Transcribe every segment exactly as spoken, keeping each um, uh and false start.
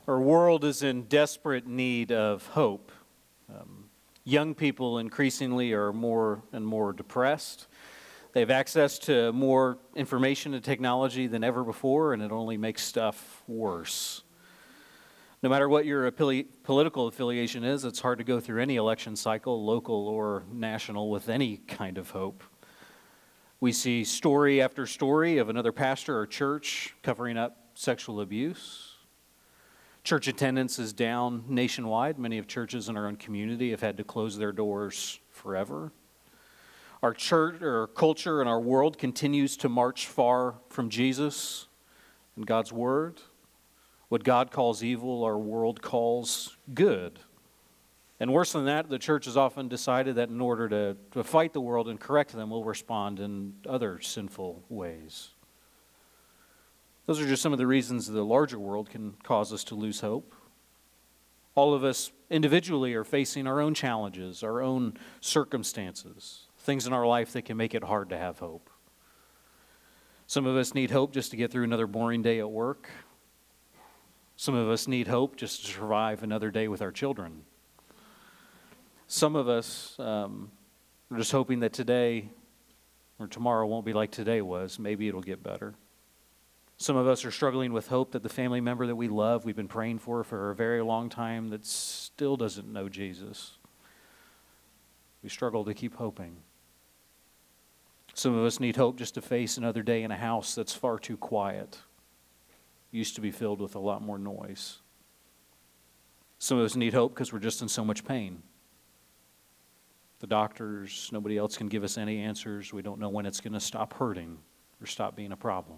Our world is in desperate need of hope. Um, young people increasingly are more and more depressed. They have access to more information and technology than ever before, and it only makes stuff worse. No matter what your appili- political affiliation is, it's hard to go through any election cycle, local or national, with any kind of hope. We see story after story of another pastor or church covering up sexual abuse. Church attendance is down nationwide. Many of churches in our own community have had to close their doors forever. Our church, or culture, and our world continues to march far from Jesus and God's word. What God calls evil, our world calls good. And worse than that, the church has often decided that in order to, to fight the world and correct them, we'll respond in other sinful ways. Those are just some of the reasons the larger world can cause us to lose hope. All of us individually are facing our own challenges, our own circumstances, things in our life that can make it hard to have hope. Some of us need hope just to get through another boring day at work. Some of us need hope just to survive another day with our children. Some of us um, are just hoping that today or tomorrow won't be like today was. Maybe it'll get better. Some of us are struggling with hope that the family member that we love, we've been praying for for a very long time, that still doesn't know Jesus. We struggle to keep hoping. Some of us need hope just to face another day in a house that's far too quiet. Used to be filled with a lot more noise. Some of us need hope because we're just in so much pain. The doctors, nobody else can give us any answers. We don't know when it's going to stop hurting or stop being a problem.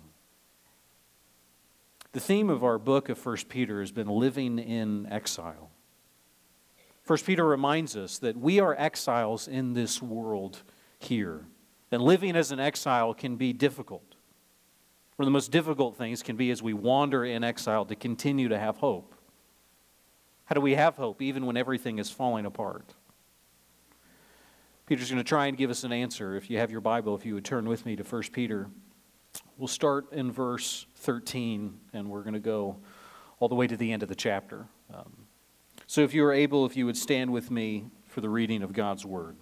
The theme of our book of First Peter has been living in exile. First Peter reminds us that we are exiles in this world here. And living as an exile can be difficult. One of the most difficult things can be as we wander in exile to continue to have hope. How do we have hope even when everything is falling apart? Peter's going to try and give us an answer. If you have your Bible, if you would turn with me to First Peter. We'll start in verse thirteen, and we're going to go all the way to the end of the chapter. Um, so if you are able, if you would stand with me for the reading of God's Word.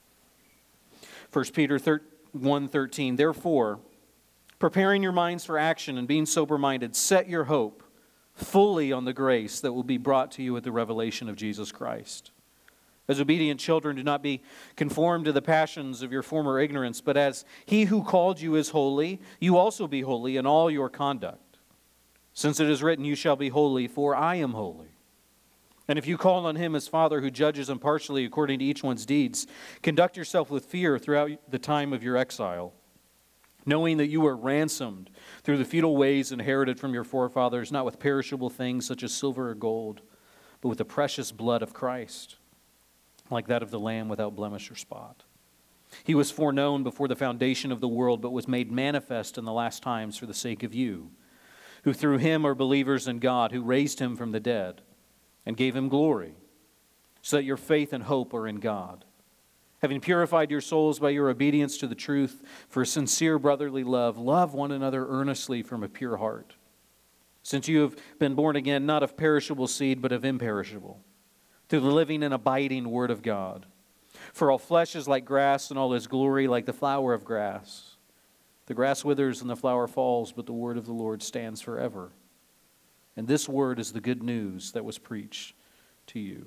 First Peter one thirteen, therefore, preparing your minds for action and being sober-minded, set your hope fully on the grace that will be brought to you at the revelation of Jesus Christ. As obedient children, do not be conformed to the passions of your former ignorance, but as he who called you is holy, you also be holy in all your conduct. Since it is written, you shall be holy, for I am holy. And if you call on him as Father who judges impartially according to each one's deeds, conduct yourself with fear throughout the time of your exile, knowing that you were ransomed through the feudal ways inherited from your forefathers, not with perishable things such as silver or gold, but with the precious blood of Christ, like that of the Lamb without blemish or spot. He was foreknown before the foundation of the world, but was made manifest in the last times for the sake of you, who through him are believers in God, who raised him from the dead and gave him glory, so that your faith and hope are in God. Having purified your souls by your obedience to the truth for sincere brotherly love, love one another earnestly from a pure heart, since you have been born again, not of perishable seed, but of imperishable, through the living and abiding Word of God. For all flesh is like grass, and all its glory like the flower of grass. The grass withers and the flower falls, but the word of the Lord stands forever. And this word is the good news that was preached to you.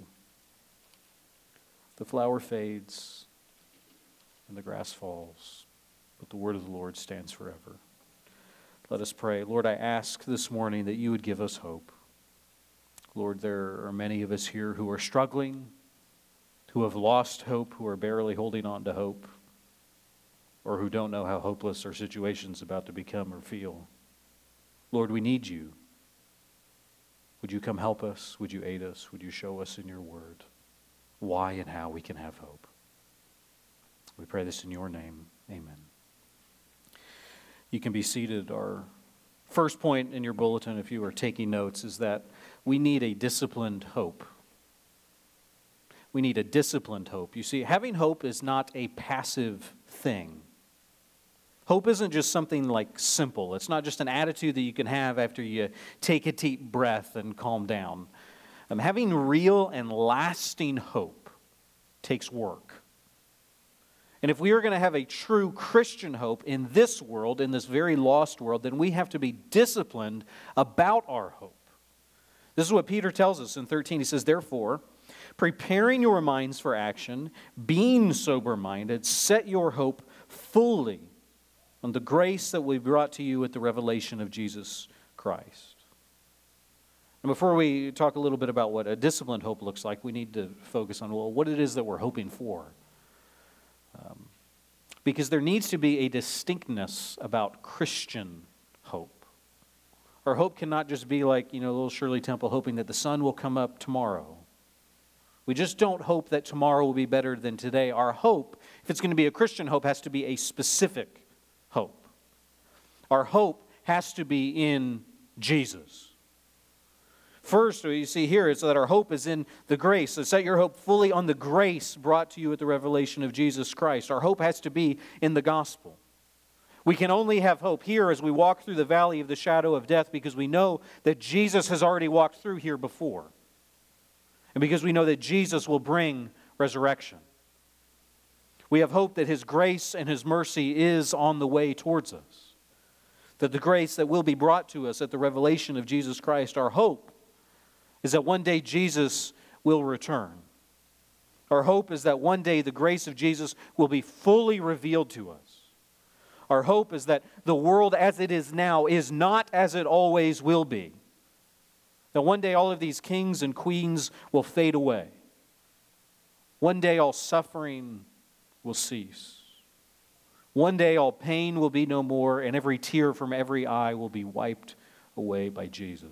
The flower fades, and the grass falls, but the word of the Lord stands forever. Let us pray. Lord, I ask this morning that you would give us hope. Lord, there are many of us here who are struggling, who have lost hope, who are barely holding on to hope, or who don't know how hopeless our situation's about to become or feel. Lord, we need you. Would you come help us? Would you aid us? Would you show us in your word why and how we can have hope? We pray this in your name. Amen. You can be seated. Our first point in your bulletin, if you are taking notes, is that we need a disciplined hope. We need a disciplined hope. You see, having hope is not a passive thing. Hope isn't just something like simple. It's not just an attitude that you can have after you take a deep breath and calm down. Um, having real and lasting hope takes work. And if we are going to have a true Christian hope in this world, in this very lost world, then we have to be disciplined about our hope. This is what Peter tells us in thirteen. He says, therefore, preparing your minds for action, being sober-minded, set your hope fully on the grace that will be brought to you at the revelation of Jesus Christ. And before we talk a little bit about what a disciplined hope looks like, we need to focus on, well, what it is that we're hoping for. Um, because there needs to be a distinctness about Christian hope. Our hope cannot just be like, you know, little Shirley Temple hoping that the sun will come up tomorrow. We just don't hope that tomorrow will be better than today. Our hope, if it's going to be a Christian hope, has to be a specific hope. Our hope has to be in Jesus. First, what you see here is that our hope is in the grace. So set your hope fully on the grace brought to you at the revelation of Jesus Christ. Our hope has to be in the gospel. We can only have hope here as we walk through the valley of the shadow of death because we know that Jesus has already walked through here before. And because we know that Jesus will bring resurrection. We have hope that His grace and His mercy is on the way towards us. That the grace that will be brought to us at the revelation of Jesus Christ, our hope is that one day Jesus will return. Our hope is that one day the grace of Jesus will be fully revealed to us. Our hope is that the world as it is now is not as it always will be. That one day all of these kings and queens will fade away. One day all suffering will cease. One day all pain will be no more, and every tear from every eye will be wiped away by Jesus.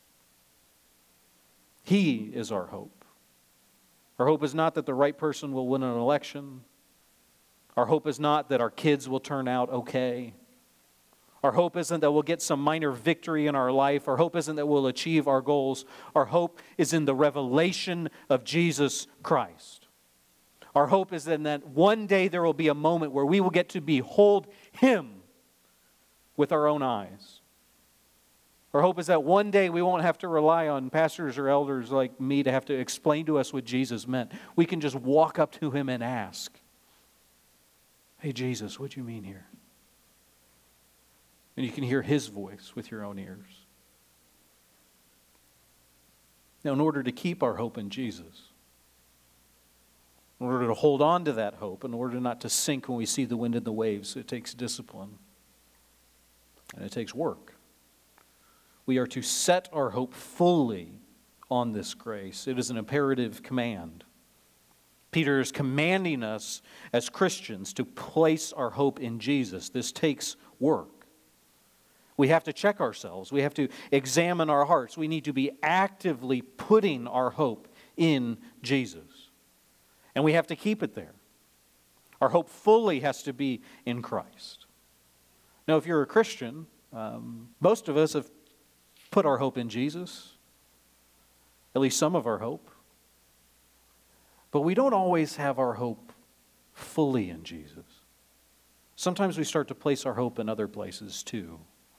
He is our hope. Our hope is not that the right person will win an election. Our hope is not that our kids will turn out okay. Our hope isn't that we'll get some minor victory in our life. Our hope isn't that we'll achieve our goals. Our hope is in the revelation of Jesus Christ. Our hope is in that one day there will be a moment where we will get to behold Him with our own eyes. Our hope is that one day we won't have to rely on pastors or elders like me to have to explain to us what Jesus meant. We can just walk up to Him and ask, hey, Jesus, what do you mean here? And you can hear His voice with your own ears. Now, in order to keep our hope in Jesus, in order to hold on to that hope, in order not to sink when we see the wind and the waves, it takes discipline. And it takes work. We are to set our hope fully on this grace. It is an imperative command. Peter is commanding us as Christians to place our hope in Jesus. This takes work. We have to check ourselves. We have to examine our hearts. We need to be actively putting our hope in Jesus. And we have to keep it there. Our hope fully has to be in Christ. Now, if you're a Christian, um, most of us have put our hope in Jesus. At least some of our hope. But we don't always have our hope fully in Jesus. Sometimes we start to place our hope in other places too.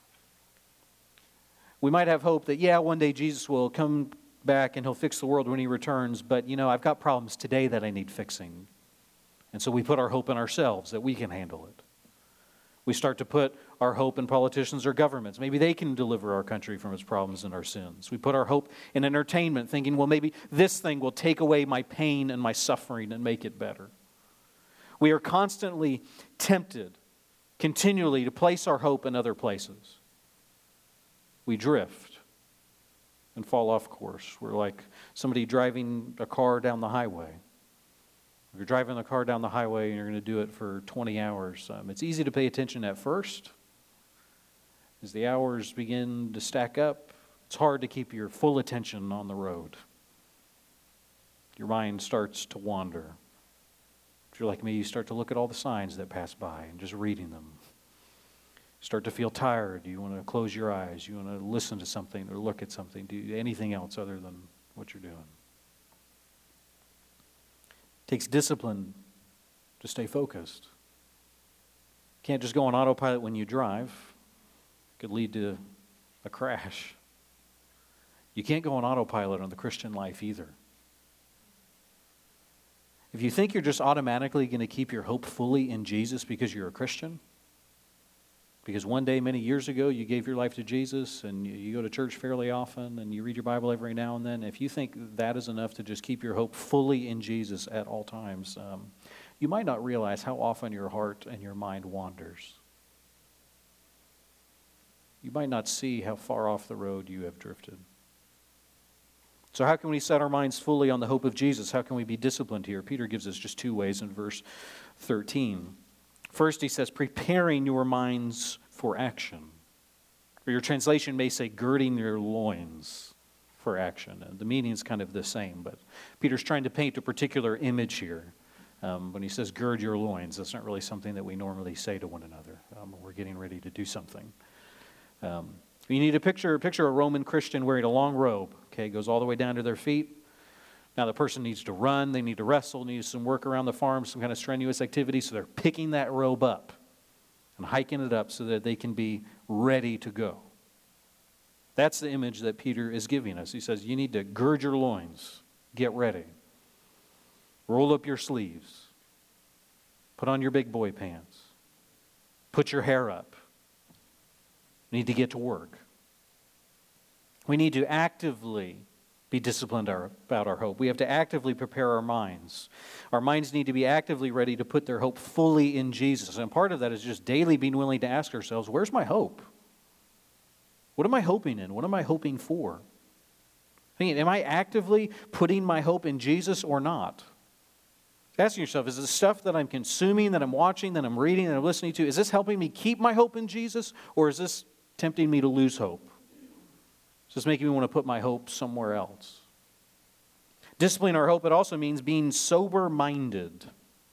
We might have hope that, yeah, one day Jesus will come back and He'll fix the world when He returns, but, you know, I've got problems today that I need fixing. And so we put our hope in ourselves that we can handle it. We start to put our hope in politicians or governments. Maybe they can deliver our country from its problems and our sins. We put our hope in entertainment, thinking, well, maybe this thing will take away my pain and my suffering and make it better. We are constantly tempted, continually, to place our hope in other places. We drift and fall off course. We're like somebody driving a car down the highway. If you're driving the car down the highway and you're going to do it for twenty hours, um, it's easy to pay attention at first. As the hours begin to stack up, it's hard to keep your full attention on the road. Your mind starts to wander. If you're like me, you start to look at all the signs that pass by and just reading them. You start to feel tired. You want to close your eyes. You want to listen to something or look at something. Do anything else other than what you're doing. It takes discipline to stay focused. Can't just go on autopilot when you drive. It could lead to a crash. You can't go on autopilot on the Christian life either. If you think you're just automatically going to keep your hope fully in Jesus because you're a Christian, because one day many years ago you gave your life to Jesus and you, you go to church fairly often and you read your Bible every now and then, if you think that is enough to just keep your hope fully in Jesus at all times, um, you might not realize how often your heart and your mind wanders. You might not see how far off the road you have drifted. So how can we set our minds fully on the hope of Jesus? How can we be disciplined here? Peter gives us just two ways in verse thirteen. First, he says, preparing your minds for action. Or your translation may say, girding your loins for action. And the meaning is kind of the same, but Peter's trying to paint a particular image here. Um, when he says, gird your loins, that's not really something that we normally say to one another. Um, we're getting ready to do something. Um, you need to picture, picture a Roman Christian wearing a long robe, okay, goes all the way down to their feet. Now the person needs to run, they need to wrestle, needs some work around the farm, some kind of strenuous activity, so they're picking that robe up and hiking it up so that they can be ready to go. That's the image that Peter is giving us. He says, you need to gird your loins, get ready, roll up your sleeves, put on your big boy pants, put your hair up. You need to get to work. We need to actively be disciplined our, about our hope. We have to actively prepare our minds. Our minds need to be actively ready to put their hope fully in Jesus. And part of that is just daily being willing to ask ourselves, where's my hope? What am I hoping in? What am I hoping for? I mean, am I actively putting my hope in Jesus or not? Asking yourself, is the stuff that I'm consuming, that I'm watching, that I'm reading, that I'm listening to, is this helping me keep my hope in Jesus, or is this tempting me to lose hope? It's just making me want to put my hope somewhere else. Disciplining our hope, it also means being sober-minded,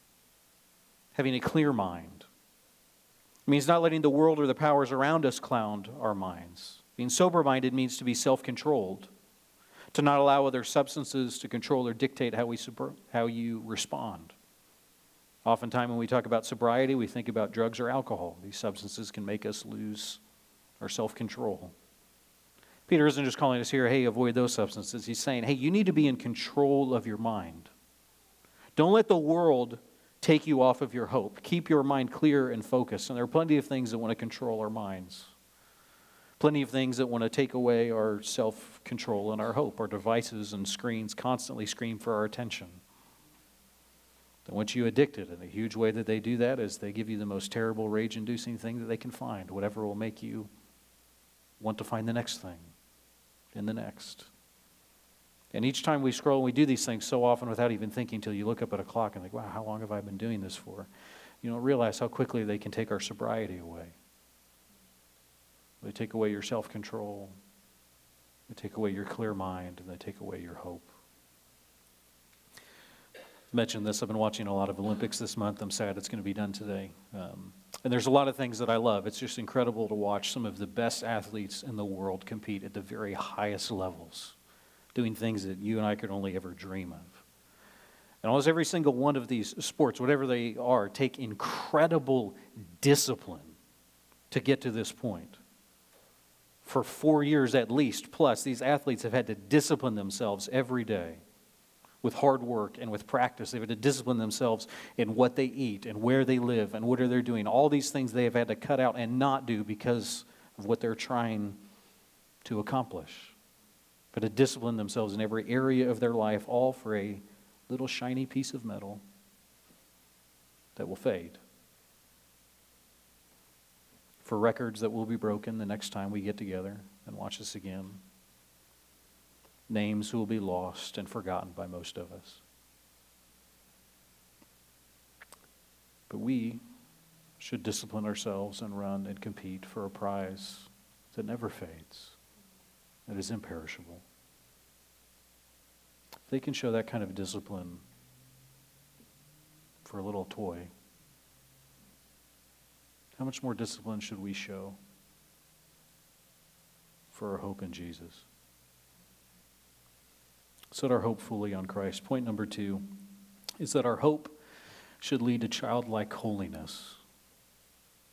having a clear mind. It means not letting the world or the powers around us cloud our minds. Being sober-minded means to be self-controlled, to not allow other substances to control or dictate how we how you respond. Oftentimes when we talk about sobriety, we think about drugs or alcohol. These substances can make us lose our self-control. Peter isn't just calling us here, hey, avoid those substances. He's saying, hey, you need to be in control of your mind. Don't let the world take you off of your hope. Keep your mind clear and focused. And there are plenty of things that want to control our minds. Plenty of things that want to take away our self-control and our hope. Our devices and screens constantly scream for our attention. They want you addicted, and a huge way that they do that is they give you the most terrible, rage-inducing thing that they can find, whatever will make you want to find the next thing and the next. And each time we scroll, we do these things so often without even thinking until you look up at a clock and think, wow, how long have I been doing this for? You don't realize how quickly they can take our sobriety away. They take away your self-control. They take away your clear mind, and they take away your hope. I mentioned this. I've been watching a lot of Olympics this month. I'm sad it's going to be done today. Um, and there's a lot of things that I love. It's just incredible to watch some of the best athletes in the world compete at the very highest levels, doing things that you and I could only ever dream of. And almost every single one of these sports, whatever they are, take incredible discipline to get to this point. For four years at least, plus, these athletes have had to discipline themselves every day with hard work and with practice. They've had to discipline themselves in what they eat and where they live and what are they doing. All these things they have had to cut out and not do because of what they're trying to accomplish. But to discipline themselves in every area of their life, all for a little shiny piece of metal that will fade. For records that will be broken the next time we get together and watch this again. Names who will be lost and forgotten by most of us. But we should discipline ourselves and run and compete for a prize that never fades, that is imperishable. If they can show that kind of discipline for a little toy, how much more discipline should we show for our hope in Jesus? Set our hope fully on Christ. Point number two is that our hope should lead to childlike holiness.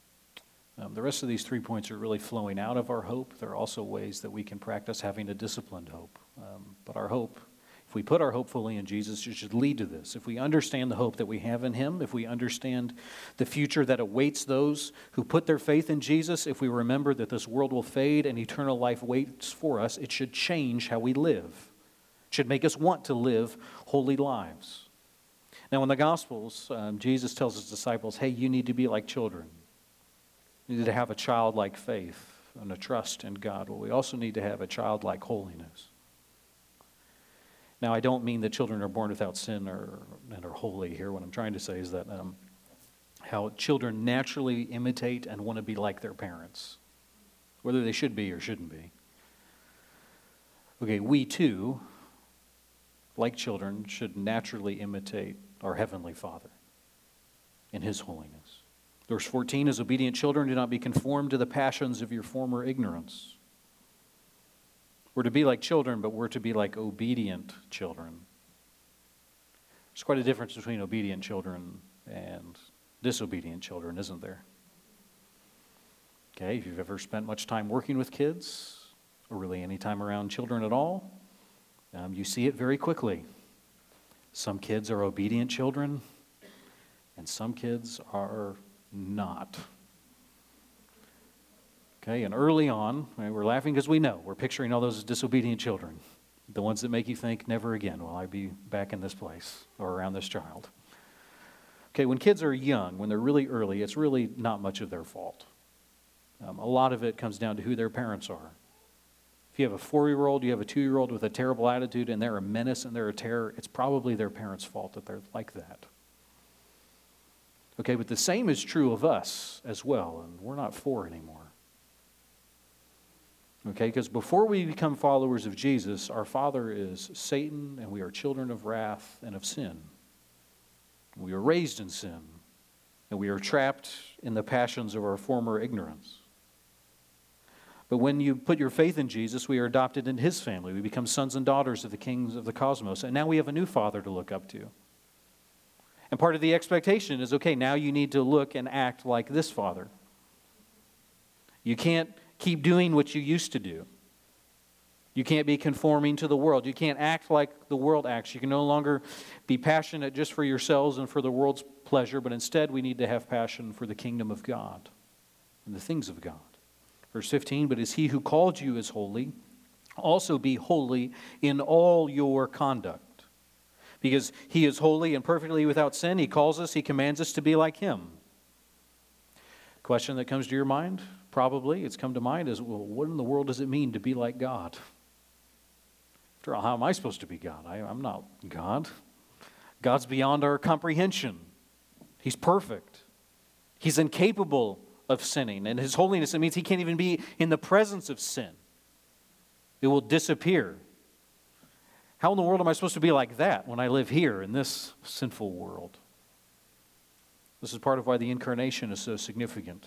Um, the rest of these three points are really flowing out of our hope. There are also ways that we can practice having a disciplined hope. Um, but our hope, if we put our hope fully in Jesus, it should lead to this. If we understand the hope that we have in him, if we understand the future that awaits those who put their faith in Jesus, if we remember that this world will fade and eternal life waits for us, it should change how we live. It should make us want to live holy lives. Now, in the Gospels, um, Jesus tells his disciples, hey, you need to be like children. You need to have a childlike faith and a trust in God. Well, we also need to have a childlike holiness. Now, I don't mean that children are born without sin or and are holy here. What I'm trying to say is that um, how children naturally imitate and want to be like their parents, whether they should be or shouldn't be. Okay, we too, like children, should naturally imitate our Heavenly Father in his holiness. Verse fourteen, as obedient children, do not be conformed to the passions of your former ignorance. We're to be like children, but we're to be like obedient children. There's quite a difference between obedient children and disobedient children, isn't there? Okay, if you've ever spent much time working with kids, or really any time around children at all, um, you see it very quickly. Some kids are obedient children, and some kids are not. Okay, and early on, right, we're laughing because we know, we're picturing all those disobedient children, the ones that make you think, never again will I be back in this place or around this child. Okay, when kids are young, when they're really early, it's really not much of their fault. Um, a lot of it comes down to who their parents are. If you have a four-year-old, you have a two-year-old with a terrible attitude, and they're a menace and they're a terror, it's probably their parents' fault that they're like that. Okay, but the same is true of us as well, and we're not four anymore. Okay, because before we become followers of Jesus, our father is Satan, and we are children of wrath and of sin. We are raised in sin, and we are trapped in the passions of our former ignorance. But when you put your faith in Jesus, we are adopted into his family. We become sons and daughters of the kings of the cosmos, and now we have a new father to look up to. And part of the expectation is, okay, now you need to look and act like this father. You can't keep doing what you used to do. You can't be conforming to the world. You can't act like the world acts. You can no longer be passionate just for yourselves and for the world's pleasure, but instead we need to have passion for the kingdom of God and the things of God. Verse fifteen, but as he who called you is holy, also be holy in all your conduct. Because he is holy and perfectly without sin, he calls us, he commands us to be like him. Question that comes to your mind? Probably, it's come to mind is, well, what in the world does it mean to be like God? After all, how am I supposed to be God? I, I'm not God. God's beyond our comprehension. He's perfect. He's incapable of sinning. And his holiness, it means he can't even be in the presence of sin. It will disappear. How in the world am I supposed to be like that when I live here in this sinful world? This is part of why the incarnation is so significant.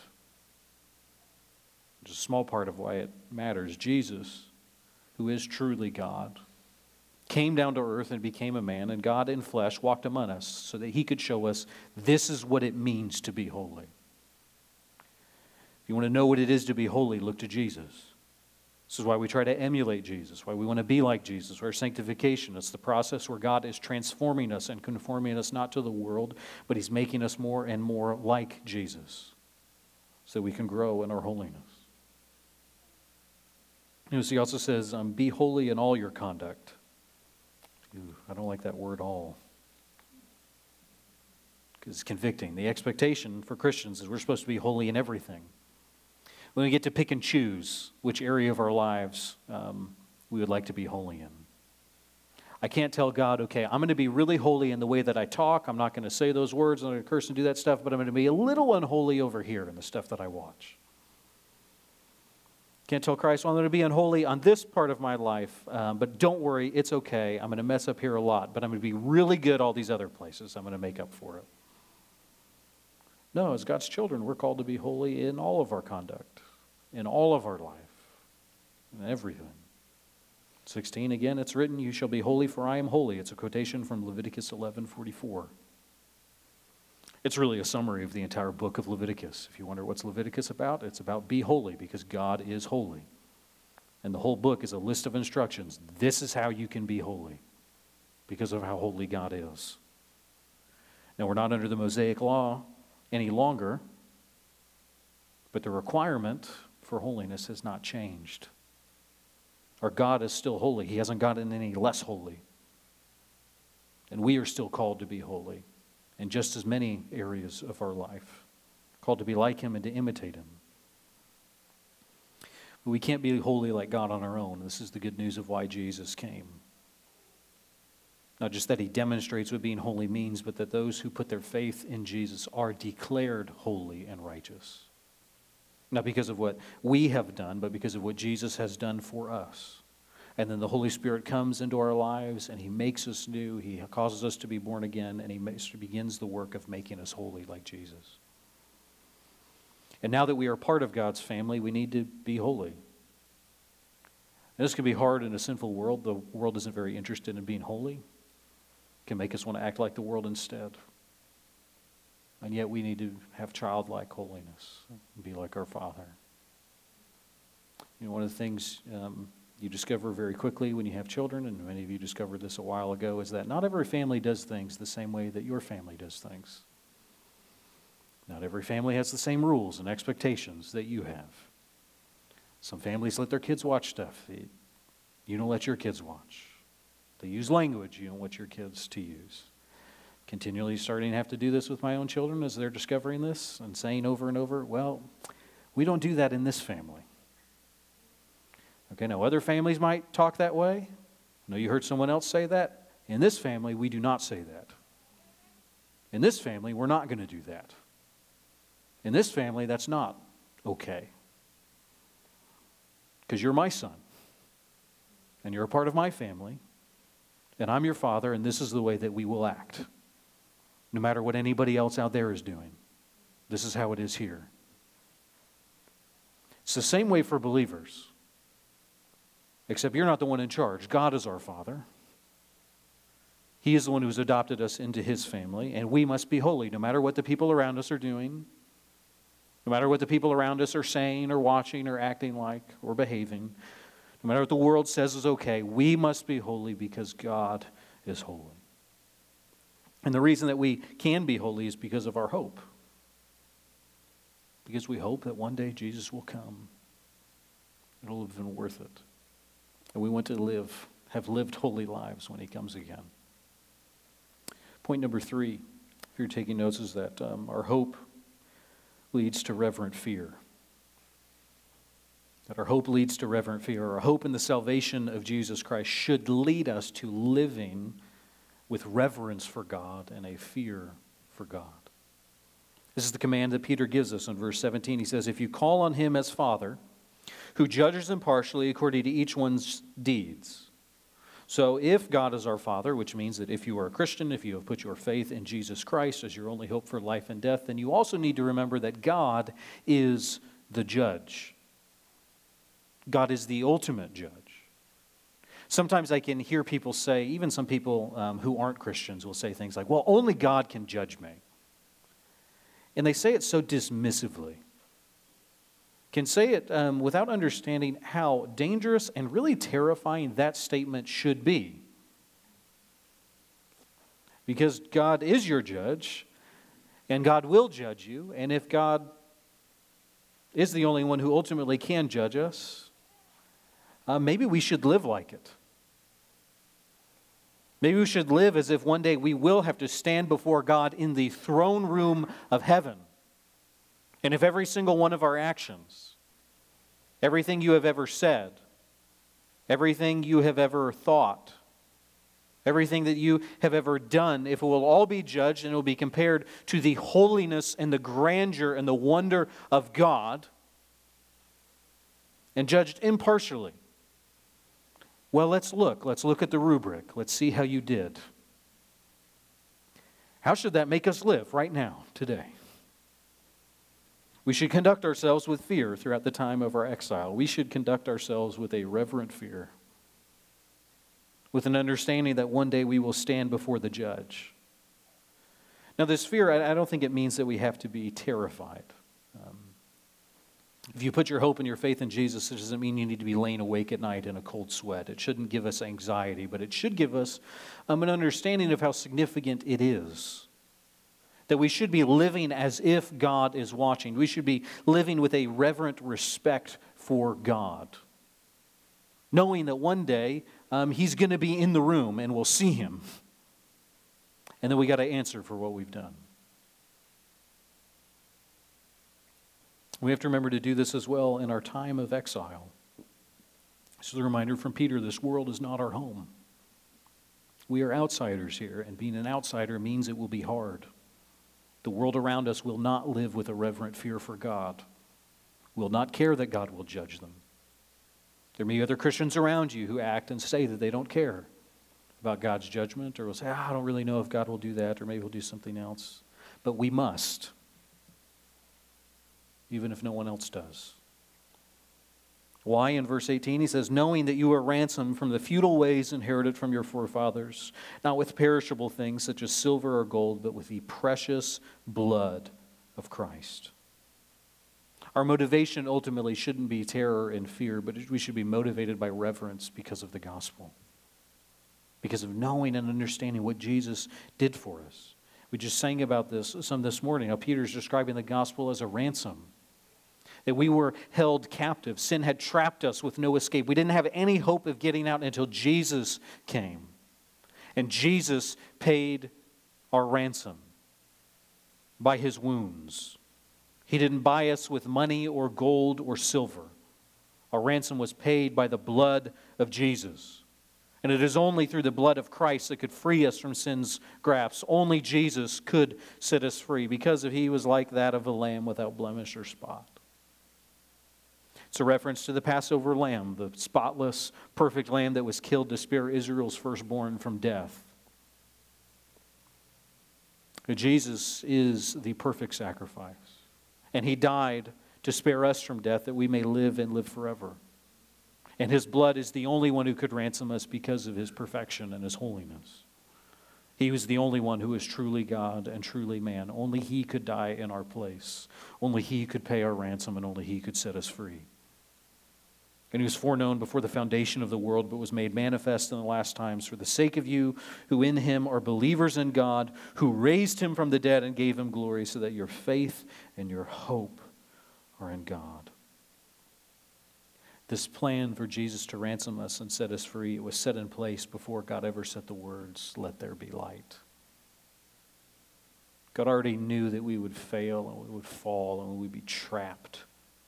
It's a small part of why it matters. Jesus, who is truly God, came down to earth and became a man, and God in flesh walked among us so that he could show us this is what it means to be holy. If you want to know what it is to be holy, look to Jesus. This is why we try to emulate Jesus, why we want to be like Jesus. Our sanctification, it's the process where God is transforming us and conforming us not to the world, but he's making us more and more like Jesus so we can grow in our holiness. Notice he also says, um, be holy in all your conduct. Ooh, I don't like that word all. Because it's convicting. The expectation for Christians is we're supposed to be holy in everything. When we get to pick and choose which area of our lives um, we would like to be holy in. I can't tell God, okay, I'm going to be really holy in the way that I talk. I'm not going to say those words. I'm not going to curse and do that stuff, but I'm going to be a little unholy over here in the stuff that I watch. Can't tell Christ, well, I'm going to be unholy on this part of my life, um, but don't worry, it's okay. I'm going to mess up here a lot, but I'm going to be really good all these other places. I'm going to make up for it. No, as God's children, we're called to be holy in all of our conduct, in all of our life, in everything. sixteen, again, it's written, you shall be holy, for I am holy. It's a quotation from Leviticus eleven forty-four. It's really a summary of the entire book of Leviticus. If you wonder what's Leviticus about, it's about be holy because God is holy. And the whole book is a list of instructions. This is how you can be holy because of how holy God is. Now, we're not under the Mosaic law any longer, but the requirement for holiness has not changed. Our God is still holy. He hasn't gotten any less holy. And we are still called to be holy in just as many areas of our life, called to be like Him and to imitate Him. But we can't be holy like God on our own. This is the good news of why Jesus came. Not just that He demonstrates what being holy means, but that those who put their faith in Jesus are declared holy and righteous. Not because of what we have done, but because of what Jesus has done for us. And then the Holy Spirit comes into our lives and He makes us new. He causes us to be born again, and He makes, begins the work of making us holy like Jesus. And now that we are part of God's family, we need to be holy. And this can be hard in a sinful world. The world isn't very interested in being holy. It can make us want to act like the world instead. And yet we need to have childlike holiness and be like our Father. You know, one of the things um, you discover very quickly when you have children, and many of you discovered this a while ago, is that not every family does things the same way that your family does things. Not every family has the same rules and expectations that you have. Some families let their kids watch stuff that you don't let your kids watch. They use language you don't want your kids to use. Continually starting to have to do this with my own children as they're discovering this and saying over and over, well, we don't do that in this family. Okay, now other families might talk that way. I know you heard someone else say that. In this family, we do not say that. In this family, we're not going to do that. In this family, that's not okay. Because you're my son. And you're a part of my family. And I'm your father, and this is the way that we will act. No matter what anybody else out there is doing. This is how it is here. It's the same way for believers. Except you're not the one in charge. God is our Father. He is the one who's adopted us into His family, and we must be holy no matter what the people around us are doing, no matter what the people around us are saying or watching or acting like or behaving, no matter what the world says is okay, we must be holy because God is holy. And the reason that we can be holy is because of our hope. Because we hope that one day Jesus will come. It'll have been worth it. And we want to live, have lived holy lives when He comes again. Point number three, if you're taking notes, is that um, our hope leads to reverent fear. That our hope leads to reverent fear. Our hope in the salvation of Jesus Christ should lead us to living with reverence for God and a fear for God. This is the command that Peter gives us in verse seventeen. He says, if you call on Him as Father, who judges impartially according to each one's deeds. So if God is our Father, which means that if you are a Christian, if you have put your faith in Jesus Christ as your only hope for life and death, then you also need to remember that God is the judge. God is the ultimate judge. Sometimes I can hear people say, even some people um, who aren't Christians will say things like, well, only God can judge me. And they say it so dismissively. Can say it um, without understanding how dangerous and really terrifying that statement should be. Because God is your judge, and God will judge you, and if God is the only one who ultimately can judge us, uh, maybe we should live like it. Maybe we should live as if one day we will have to stand before God in the throne room of heaven. And if every single one of our actions, everything you have ever said, everything you have ever thought, everything that you have ever done, if it will all be judged and it will be compared to the holiness and the grandeur and the wonder of God and judged impartially, well, let's look. Let's look at the rubric. Let's see how you did. How should that make us live right now, today? We should conduct ourselves with fear throughout the time of our exile. We should conduct ourselves with a reverent fear, with an understanding that one day we will stand before the judge. Now, this fear, I don't think it means that we have to be terrified. Um, if you put your hope and your faith in Jesus, it doesn't mean you need to be laying awake at night in a cold sweat. It shouldn't give us anxiety, but it should give us um, an understanding of how significant it is. That we should be living as if God is watching. We should be living with a reverent respect for God. Knowing that one day um, He's going to be in the room and we'll see Him. And then we got to answer for what we've done. We have to remember to do this as well in our time of exile. This is a reminder from Peter, this world is not our home. We are outsiders here, and being an outsider means it will be hard. The world around us will not live with a reverent fear for God, will not care that God will judge them. There may be other Christians around you who act and say that they don't care about God's judgment, or will say, ah, I don't really know if God will do that, or maybe He'll do something else. But we must, even if no one else does. Why? In verse eighteen, he says, knowing that you are ransomed from the futile ways inherited from your forefathers, not with perishable things such as silver or gold, but with the precious blood of Christ. Our motivation ultimately shouldn't be terror and fear, but we should be motivated by reverence because of the gospel. Because of knowing and understanding what Jesus did for us. We just sang about this some this morning, how Peter's describing the gospel as a ransom. That we were held captive. Sin had trapped us with no escape. We didn't have any hope of getting out until Jesus came. And Jesus paid our ransom by His wounds. He didn't buy us with money or gold or silver. Our ransom was paid by the blood of Jesus. And it is only through the blood of Christ that could free us from sin's grasp. Only Jesus could set us free because of He was like that of a lamb without blemish or spot. It's a reference to the Passover lamb, the spotless, perfect lamb that was killed to spare Israel's firstborn from death. Jesus is the perfect sacrifice. And He died to spare us from death that we may live and live forever. And His blood is the only one who could ransom us because of His perfection and His holiness. He was the only one who is truly God and truly man. Only He could die in our place. Only He could pay our ransom, and only He could set us free. And He was foreknown before the foundation of the world, but was made manifest in the last times for the sake of you who in Him are believers in God, who raised Him from the dead and gave Him glory, so that your faith and your hope are in God. This plan for Jesus to ransom us and set us free, it was set in place before God ever said the words, let there be light. God already knew that we would fail and we would fall and we would be trapped.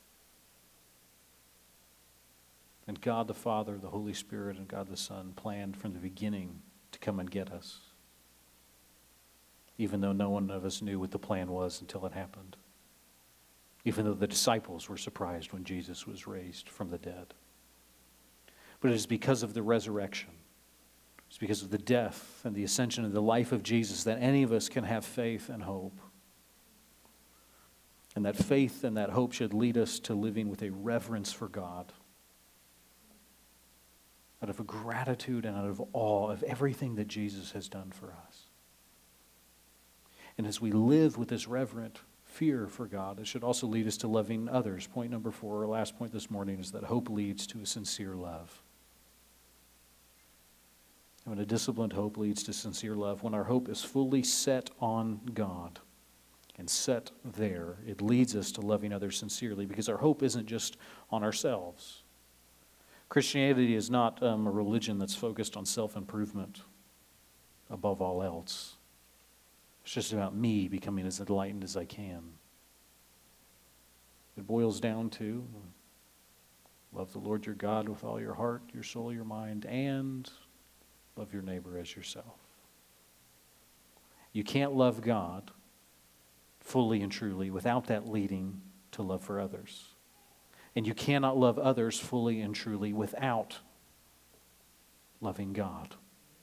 And God the Father, the Holy Spirit, and God the Son planned from the beginning to come and get us. Even though no one of us knew what the plan was until it happened. Even though the disciples were surprised when Jesus was raised from the dead. But it is because of the resurrection. It's because of the death and the ascension of the life of Jesus that any of us can have faith and hope. And that faith and that hope should lead us to living with a reverence for God. Out of a gratitude and out of awe of everything that Jesus has done for us. And as we live with this reverent fear for God, it should also lead us to loving others. Point number four, our last point this morning, is that hope leads to a sincere love. And when a disciplined hope leads to sincere love, when our hope is fully set on God and set there, it leads us to loving others sincerely, because our hope isn't just on ourselves. Christianity is not um, a religion that's focused on self-improvement above all else. It's just about me becoming as enlightened as I can. It boils down to love the Lord your God with all your heart, your soul, your mind, and love your neighbor as yourself. You can't love God fully and truly without that leading to love for others. And you cannot love others fully and truly without loving God.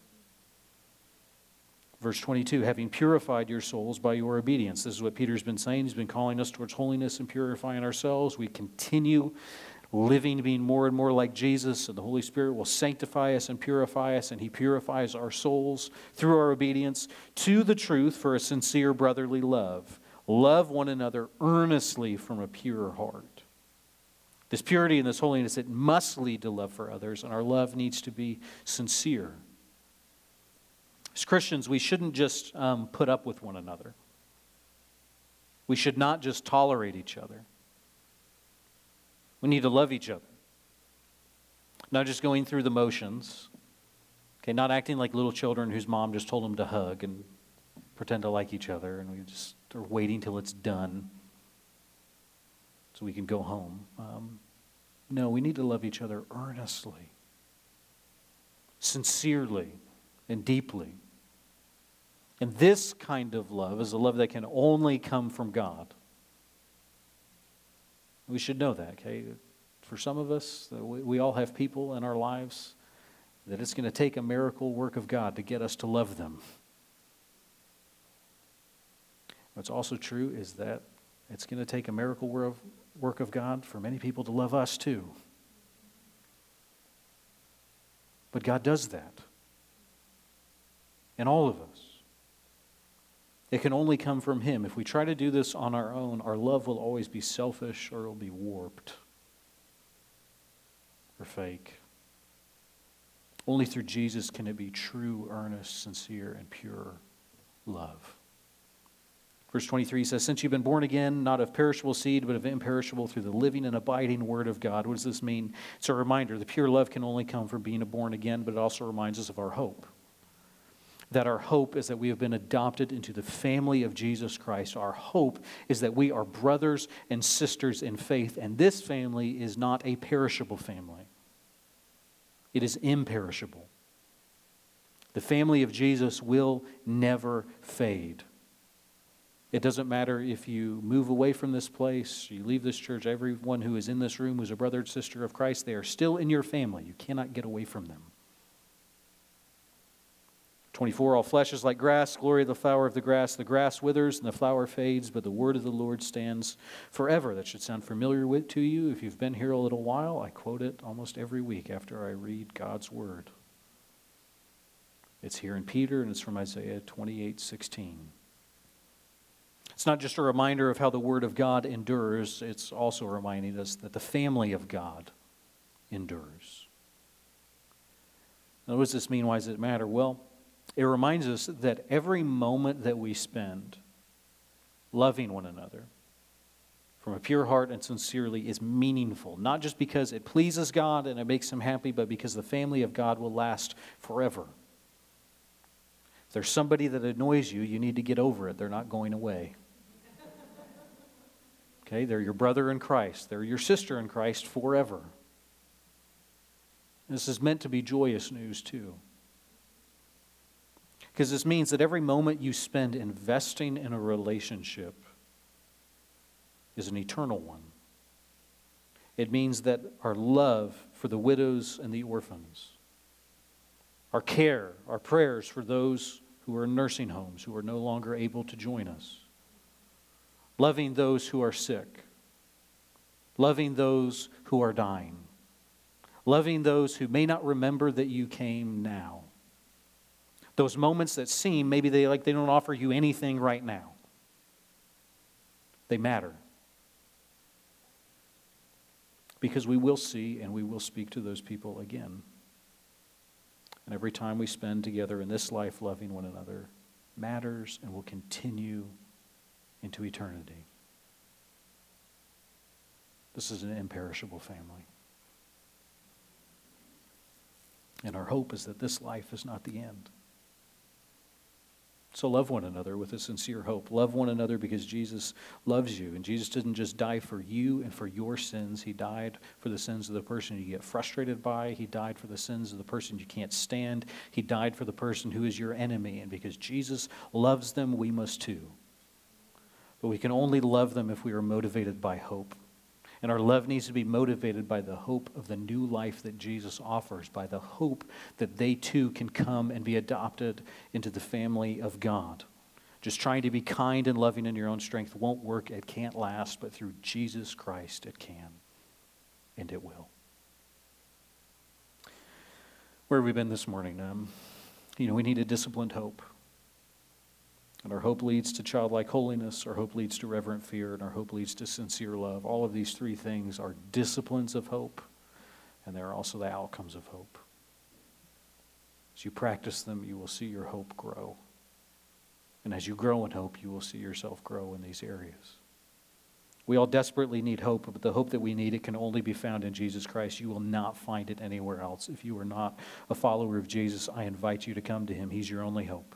Verse twenty-two, having purified your souls by your obedience. This is what Peter's been saying. He's been calling us towards holiness and purifying ourselves. We continue living, being more and more like Jesus, and the Holy Spirit will sanctify us and purify us, and He purifies our souls through our obedience to the truth for a sincere brotherly love. Love one another earnestly from a pure heart. This purity and this holiness, it must lead to love for others, and our love needs to be sincere. As Christians, we shouldn't just um, put up with one another. We should not just tolerate each other. We need to love each other. Not just going through the motions. Okay, not acting like little children whose mom just told them to hug and pretend to like each other, and we just are waiting till it's done so we can go home. Um, no, we need to love each other earnestly, sincerely, and deeply. And this kind of love is a love that can only come from God. We should know that, okay? For some of us, we, we all have people in our lives that it's going to take a miracle work of God to get us to love them. What's also true is that it's going to take a miracle work of God for many people to love us too. But God does that in all of us. It can only come from Him. If we try to do this on our own, our love will always be selfish, or it will be warped or fake. Only through Jesus can it be true, earnest, sincere, and pure love. Verse twenty-three says, since you've been born again, not of perishable seed, but of imperishable, through the living and abiding Word of God. What does this mean? It's a reminder. The pure love can only come from being born again, but it also reminds us of our hope. That our hope is that we have been adopted into the family of Jesus Christ. Our hope is that we are brothers and sisters in faith, and this family is not a perishable family. It is imperishable. The family of Jesus will never fade. It doesn't matter if you move away from this place, you leave this church, everyone who is in this room who's a brother or sister of Christ, they are still in your family. You cannot get away from them. twenty-four, all flesh is like grass, glory of the flower of the grass. The grass withers and the flower fades, but the word of the Lord stands forever. That should sound familiar with, to you. If you've been here a little while, I quote it almost every week after I read God's word. It's here in Peter, and it's from Isaiah twenty-eight sixteen. It's not just a reminder of how the word of God endures. It's also reminding us that the family of God endures. Now, what does this mean? Why does it matter? Well, it reminds us that every moment that we spend loving one another from a pure heart and sincerely is meaningful. Not just because it pleases God and it makes Him happy, but because the family of God will last forever. If there's somebody that annoys you, you need to get over it. They're not going away. Okay, they're your brother in Christ. They're your sister in Christ forever. This is meant to be joyous news too. Because this means that every moment you spend investing in a relationship is an eternal one. It means that our love for the widows and the orphans, our care, our prayers for those who are in nursing homes, who are no longer able to join us, loving those who are sick, loving those who are dying, loving those who may not remember that you came now. Those moments that seem maybe they like they don't offer you anything right now. They matter. Because we will see and we will speak to those people again. And every time we spend together in this life loving one another matters and will continue into eternity. This is an imperishable family. And our hope is that this life is not the end. So love one another with a sincere hope. Love one another because Jesus loves you. And Jesus didn't just die for you and for your sins. He died for the sins of the person you get frustrated by. He died for the sins of the person you can't stand. He died for the person who is your enemy. And because Jesus loves them, we must too. But we can only love them if we are motivated by hope. And our love needs to be motivated by the hope of the new life that Jesus offers, by the hope that they too can come and be adopted into the family of God. Just trying to be kind and loving in your own strength won't work. It can't last, but through Jesus Christ it can. and it will. Where have we been this morning? Um, you know, we need a disciplined hope. And our hope leads to childlike holiness, our hope leads to reverent fear, and our hope leads to sincere love. All of these three things are disciplines of hope, and they're also the outcomes of hope. As you practice them, you will see your hope grow. And as you grow in hope, you will see yourself grow in these areas. We all desperately need hope, but the hope that we need, it can only be found in Jesus Christ. You will not find it anywhere else. If you are not a follower of Jesus, I invite you to come to him. He's your only hope.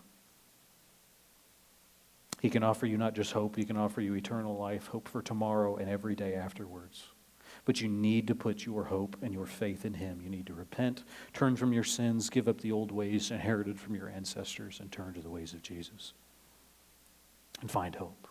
He can offer you not just hope, he can offer you eternal life, hope for tomorrow and every day afterwards. But you need to put your hope and your faith in him. You need to repent, turn from your sins, give up the old ways inherited from your ancestors, and turn to the ways of Jesus. And find hope.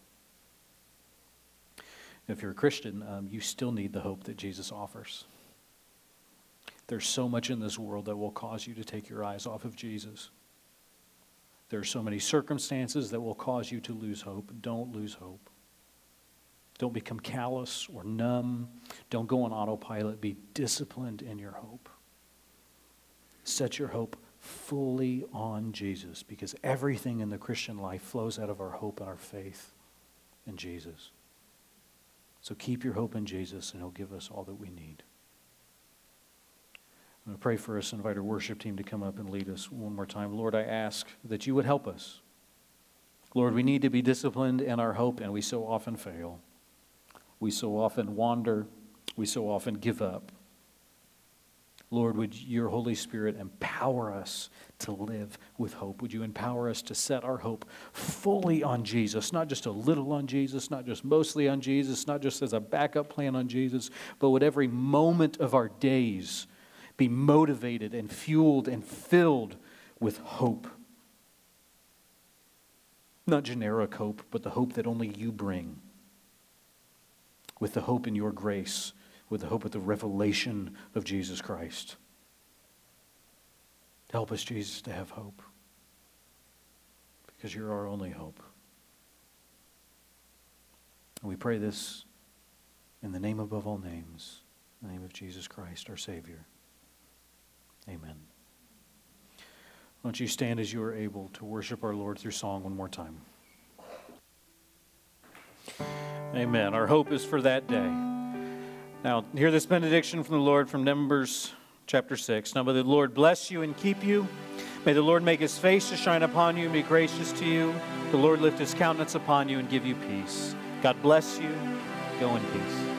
If you're a Christian, um, you still need the hope that Jesus offers. There's so much in this world that will cause you to take your eyes off of Jesus. There are so many circumstances that will cause you to lose hope. Don't lose hope. Don't become callous or numb. Don't go on autopilot. Be disciplined in your hope. Set your hope fully on Jesus, because everything in the Christian life flows out of our hope and our faith in Jesus. So keep your hope in Jesus, and he'll give us all that we need. I'm going to pray for us, invite our worship team to come up and lead us one more time. Lord, I ask that you would help us. Lord, we need to be disciplined in our hope, and we so often fail. We so often wander. We so often give up. Lord, would your Holy Spirit empower us to live with hope? Would you empower us to set our hope fully on Jesus, not just a little on Jesus, not just mostly on Jesus, not just as a backup plan on Jesus, but would every moment of our days be motivated and fueled and filled with hope. Not generic hope, but the hope that only you bring. With the hope in your grace, with the hope of the revelation of Jesus Christ. Help us, Jesus, to have hope. Because you're our only hope. And we pray this in the name above all names, in the name of Jesus Christ, our Savior. Amen. Why don't you stand as you are able to worship our Lord through song one more time. Amen. Our hope is for that day. Now, hear this benediction from the Lord from Numbers chapter six. Now may the Lord bless you and keep you. May the Lord make his face to shine upon you and be gracious to you. The Lord lift his countenance upon you and give you peace. God bless you. Go in peace.